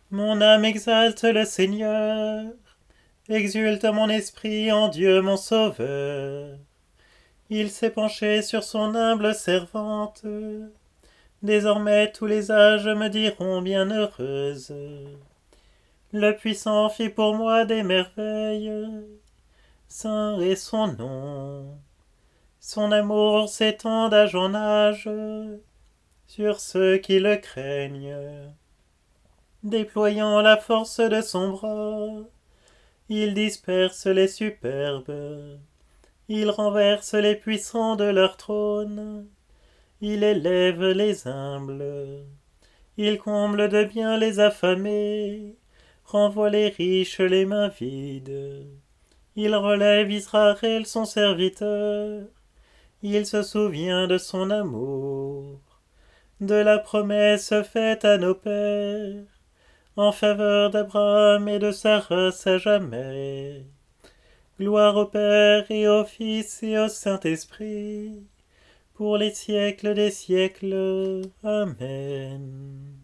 Mon âme exalte le Seigneur, exulte mon esprit en Dieu mon Sauveur. Il s'est penché sur son humble servante. Désormais tous les âges me diront bienheureuse. Le puissant fit pour moi des merveilles. Saint est son nom. Son amour s'étend d'âge en âge sur ceux qui le craignent. Déployant la force de son bras, il disperse les superbes. Il renverse les puissants de leur trône. Il élève les humbles. Il comble de bien les affamés. Renvoie les riches les mains vides. Il relève Israël son serviteur. Il se souvient de son amour, de la promesse faite à nos pères, en faveur d'Abraham et de sa race à jamais. Gloire au Père et au Fils et au Saint-Esprit, pour les siècles des siècles. Amen.